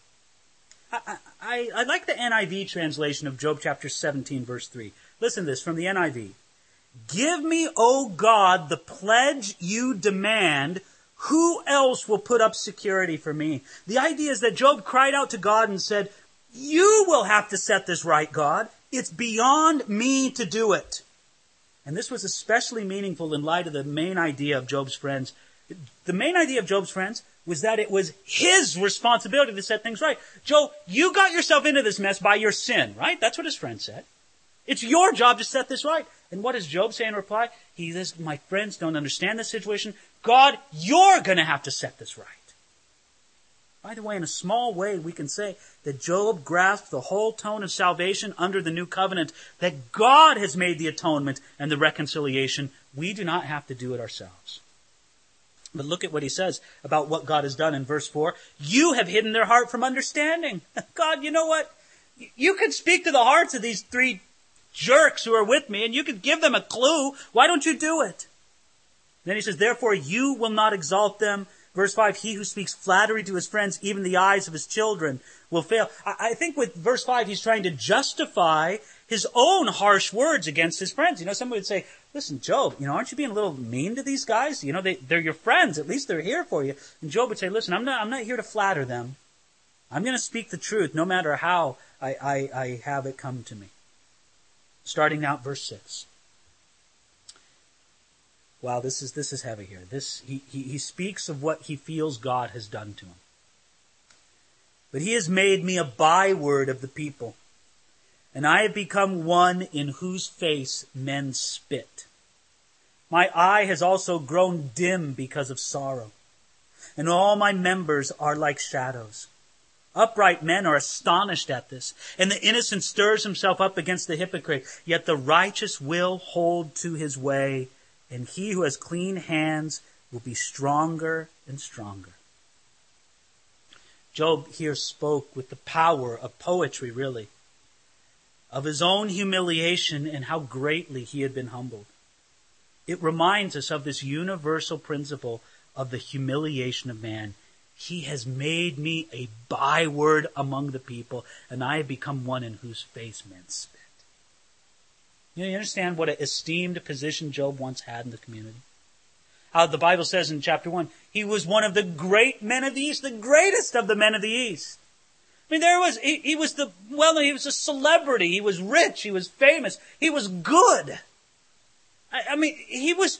I like the NIV translation of Job chapter 17, verse 3. Listen to this from the NIV. Give me, O God, the pledge you demand. Who else will put up security for me? The idea is that Job cried out to God and said, you will have to set this right, God. It's beyond me to do it. And this was especially meaningful in light of the main idea of Job's friends. The main idea of Job's friends was that it was his responsibility to set things right. Job, you got yourself into this mess by your sin, right? That's what his friend said. It's your job to set this right. And what does Job say in reply? He says, my friends don't understand the situation. God, you're going to have to set this right. By the way, in a small way, we can say that Job grasped the whole tone of salvation under the new covenant, that God has made the atonement and the reconciliation. We do not have to do it ourselves. But look at what he says about what God has done in verse 4. You have hidden their heart from understanding. God, you know what? You could speak to the hearts of these three jerks who are with me, and you could give them a clue. Why don't you do it? Then he says, therefore you will not exalt them. Verse 5, he who speaks flattery to his friends, even the eyes of his children, will fail. I think with verse 5, he's trying to justify his own harsh words against his friends. Somebody would say, listen, Job, aren't you being a little mean to these guys? They're your friends. At least they're here for you. And Job would say, listen, I'm not here to flatter them. I'm going to speak the truth no matter how I have it come to me. Starting out verse 6. Wow, this is heavy here. He speaks of what he feels God has done to him. But he has made me a byword of the people, and I have become one in whose face men spit. My eye has also grown dim because of sorrow, and all my members are like shadows. Upright men are astonished at this, and the innocent stirs himself up against the hypocrite. Yet the righteous will hold to his way, and he who has clean hands will be stronger and stronger. Job here spoke with the power of poetry, really, of his own humiliation and how greatly he had been humbled. It reminds us of this universal principle of the humiliation of man. He has made me a byword among the people, and I have become one in whose face men spit. You understand what an esteemed position Job once had in the community? How the Bible says in chapter 1, he was one of the great men of the East, the greatest of the men of the East. I mean, he was a celebrity. He was rich. He was famous. He was good. I mean, he was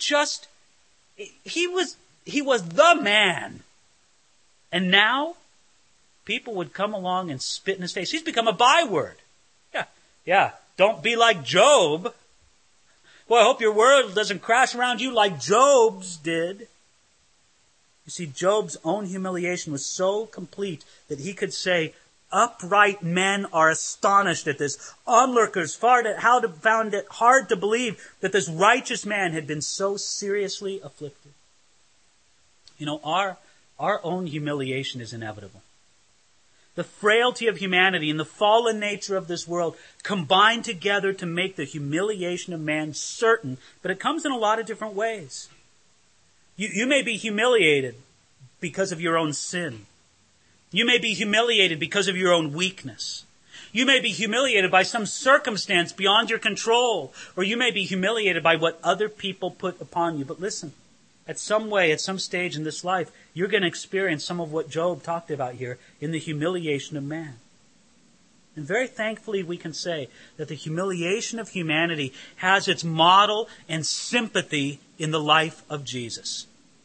the man. And now, people would come along and spit in his face. He's become a byword. Yeah. Don't be like Job. Well, I hope your world doesn't crash around you like Job's did. You see, Job's own humiliation was so complete that he could say, upright men are astonished at this. Onlookers found it hard to believe that this righteous man had been so seriously afflicted. You know, our own humiliation is inevitable. The frailty of humanity and the fallen nature of this world combine together to make the humiliation of man certain, but it comes in a lot of different ways. You may be humiliated because of your own sin. You may be humiliated because of your own weakness. You may be humiliated by some circumstance beyond your control, or you may be humiliated by what other people put upon you. But listen, at some stage in this life, you're going to experience some of what Job talked about here in the humiliation of man. And very thankfully we can say that the humiliation of humanity has its model and sympathy in the life of Jesus.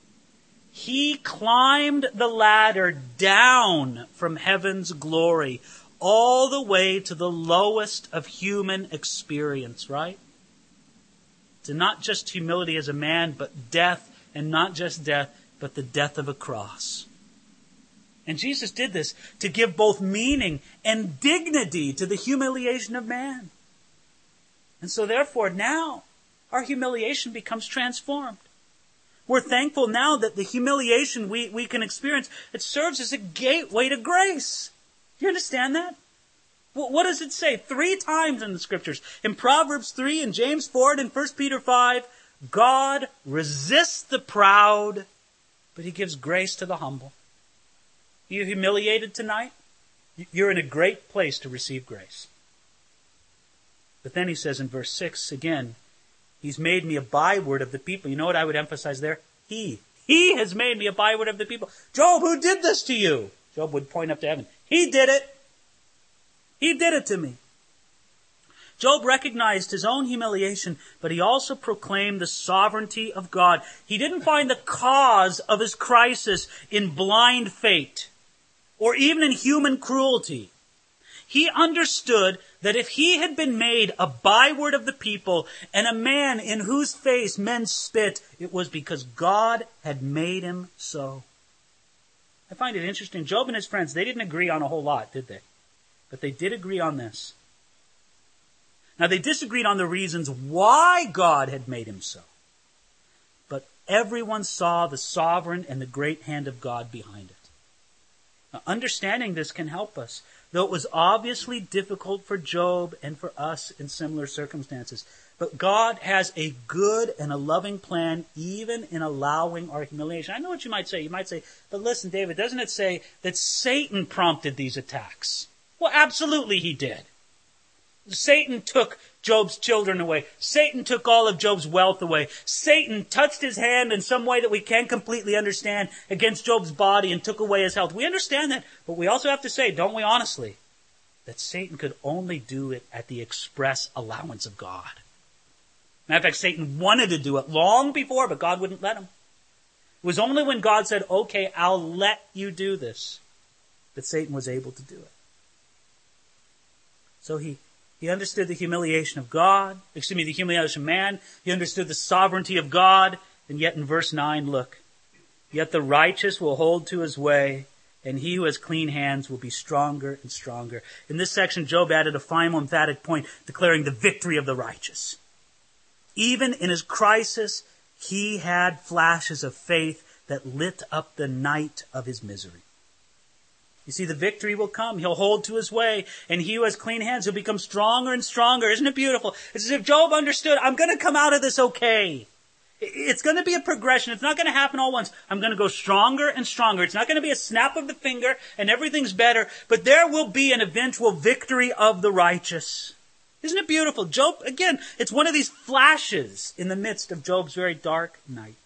He climbed the ladder down from heaven's glory all the way to the lowest of human experience, right? To not just humility as a man, but death, and not just death, but the death of a cross. And Jesus did this to give both meaning and dignity to the humiliation of man. And so therefore now our humiliation becomes transformed. We're thankful now that the humiliation we can experience, it serves as a gateway to grace. Do you understand that? What does it say? 3 times in the Scriptures. In Proverbs 3, in James 4, and in 1 Peter 5, God resists the proud, but He gives grace to the humble. Are you humiliated tonight? You're in a great place to receive grace. But then He says in verse 6 again, He's made me a byword of the people. You know what I would emphasize there? He has made me a byword of the people. Job, who did this to you? Job would point up to heaven. He did it. He did it to me. Job recognized his own humiliation, but he also proclaimed the sovereignty of God. He didn't find the cause of his crisis in blind fate or even in human cruelty. He understood that if he had been made a byword of the people and a man in whose face men spit, it was because God had made him so. I find it interesting. Job and his friends, they didn't agree on a whole lot, did they? But they did agree on this. Now, they disagreed on the reasons why God had made him so. But everyone saw the sovereign and the great hand of God behind it. Now, understanding this can help us, though it was obviously difficult for Job and for us in similar circumstances. But God has a good and a loving plan even in allowing our humiliation. I know what you might say. You might say, but listen, David, doesn't it say that Satan prompted these attacks? Well, absolutely he did. Satan took Job's children away. Satan took all of Job's wealth away. Satan touched his hand in some way that we can't completely understand against Job's body and took away his health. We understand that, but we also have to say, don't we honestly, that Satan could only do it at the express allowance of God. Matter of fact, Satan wanted to do it long before, but God wouldn't let him. It was only when God said, okay, I'll let you do this, that Satan was able to do it. So he understood the humiliation of God, the humiliation of man. He understood the sovereignty of God. And yet in verse 9, look, yet the righteous will hold to his way, and he who has clean hands will be stronger and stronger. In this section, Job added a final emphatic point declaring the victory of the righteous. Even in his crisis, he had flashes of faith that lit up the night of his misery. You see, the victory will come. He'll hold to his way. And he who has clean hands will become stronger and stronger. Isn't it beautiful? It's as if Job understood, I'm going to come out of this okay. It's going to be a progression. It's not going to happen all at once. I'm going to go stronger and stronger. It's not going to be a snap of the finger and everything's better, but there will be an eventual victory of the righteous. Isn't it beautiful? Job, again, it's one of these flashes in the midst of Job's very dark night.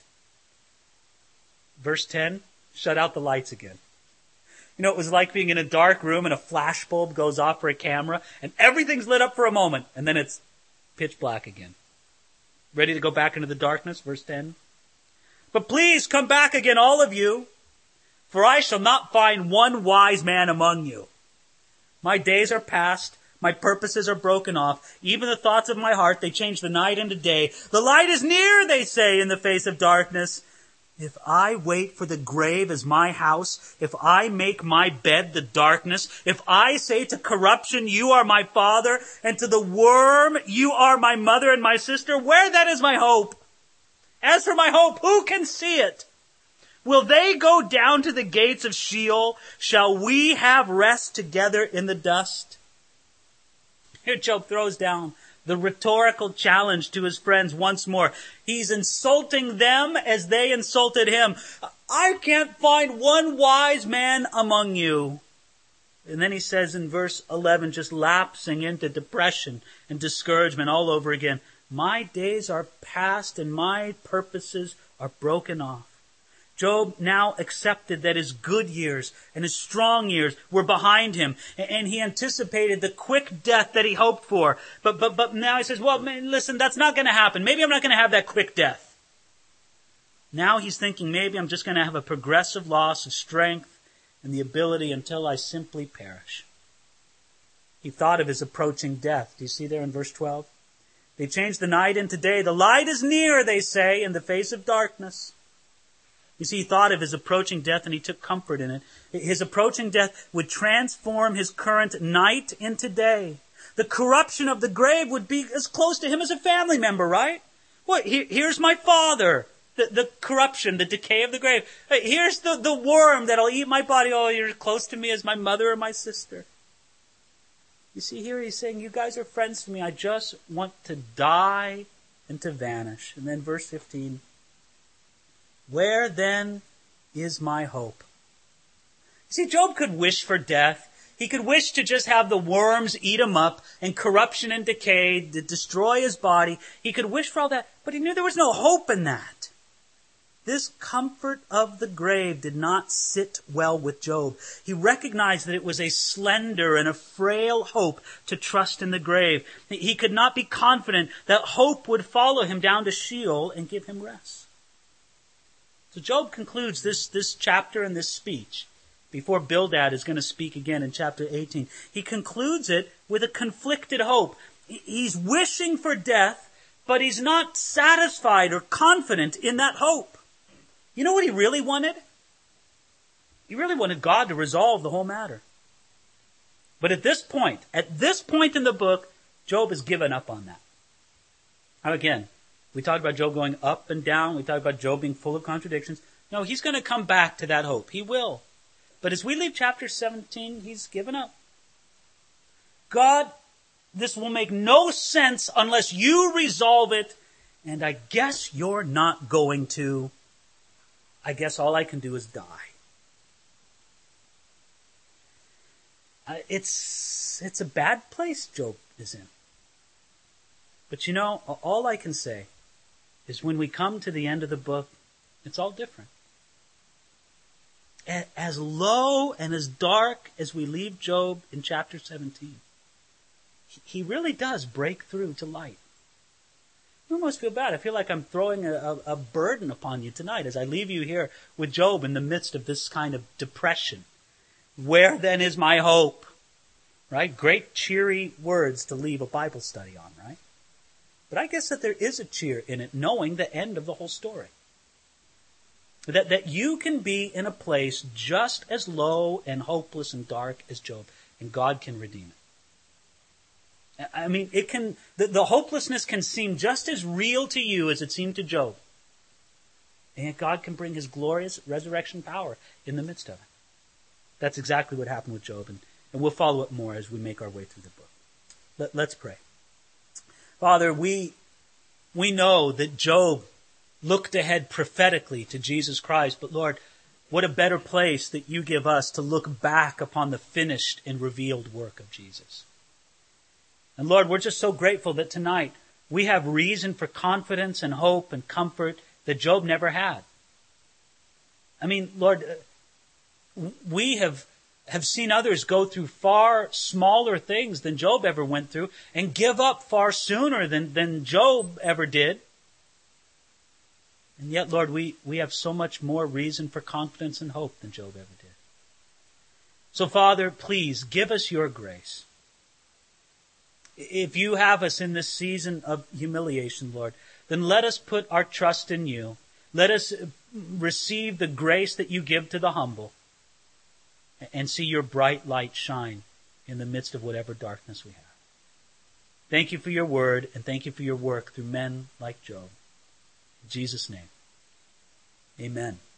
Verse 10, shut out the lights again. You know, it was like being in a dark room and a flash bulb goes off for a camera and everything's lit up for a moment and then it's pitch black again. Ready to go back into the darkness? Verse 10. But please come back again, all of you, for I shall not find one wise man among you. My days are past. My purposes are broken off. Even the thoughts of my heart, they change the night into day. The light is near, they say, in the face of darkness. If I wait for the grave as my house, if I make my bed the darkness, if I say to corruption, you are my father, and to the worm, you are my mother and my sister, where then is my hope? As for my hope, who can see it? Will they go down to the gates of Sheol? Shall we have rest together in the dust? Here Job throws down the rhetorical challenge to his friends once more. He's insulting them as they insulted him. I can't find one wise man among you. And then he says in verse 11, just lapsing into depression and discouragement all over again, my days are past and my purposes are broken off. Job now accepted that his good years and his strong years were behind him, and he anticipated the quick death that he hoped for. But now he says, well, man, listen, that's not going to happen. Maybe I'm not going to have that quick death. Now he's thinking, maybe I'm just going to have a progressive loss of strength and the ability until I simply perish. He thought of his approaching death. Do you see there in verse 12? They changed the night into day. The light is near, they say, in the face of darkness. You see, he thought of his approaching death and he took comfort in it. His approaching death would transform his current night into day. The corruption of the grave would be as close to him as a family member, right? What? Here's my father. The corruption, the decay of the grave. Here's the worm that'll eat my body. Oh, you're as close to me as my mother or my sister. You see, here he's saying, you guys are friends to me. I just want to die and to vanish. And then verse 15. Where then is my hope? See, Job could wish for death. He could wish to just have the worms eat him up and corruption and decay to destroy his body. He could wish for all that, but he knew there was no hope in that. This comfort of the grave did not sit well with Job. He recognized that it was a slender and a frail hope to trust in the grave. He could not be confident that hope would follow him down to Sheol and give him rest. So Job concludes this chapter and this speech before Bildad is going to speak again in chapter 18. He concludes it with a conflicted hope. He's wishing for death, but he's not satisfied or confident in that hope. You know what he really wanted? He really wanted God to resolve the whole matter. But at this point in the book, Job has given up on that. Now again, we talked about Job going up and down. We talked about Job being full of contradictions. No, he's going to come back to that hope. He will. But as we leave chapter 17, he's given up. God, this will make no sense unless you resolve it. And I guess you're not going to. I guess all I can do is die. It's a bad place Job is in. But you know, all I can say is when we come to the end of the book, it's all different. As low and as dark as we leave Job in chapter 17, he really does break through to light. You almost feel bad. I feel like I'm throwing a burden upon you tonight as I leave you here with Job in the midst of this kind of depression. Where then is my hope? Right? Great cheery words to leave a Bible study on, right? But I guess that there is a cheer in it, knowing the end of the whole story. That you can be in a place just as low and hopeless and dark as Job, and God can redeem it. I mean, the hopelessness can seem just as real to you as it seemed to Job. And yet God can bring his glorious resurrection power in the midst of it. That's exactly what happened with Job, and we'll follow it more as we make our way through the book. Let's pray. Father, we know that Job looked ahead prophetically to Jesus Christ. But Lord, what a better place that you give us to look back upon the finished and revealed work of Jesus. And Lord, we're just so grateful that tonight we have reason for confidence and hope and comfort that Job never had. I mean, Lord, we have seen others go through far smaller things than Job ever went through and give up far sooner than Job ever did. And yet, Lord, we have so much more reason for confidence and hope than Job ever did. So, Father, please give us your grace. If you have us in this season of humiliation, Lord, then let us put our trust in you. Let us receive the grace that you give to the humble and see your bright light shine in the midst of whatever darkness we have. Thank you for your word, and thank you for your work through men like Job. In Jesus' name, amen.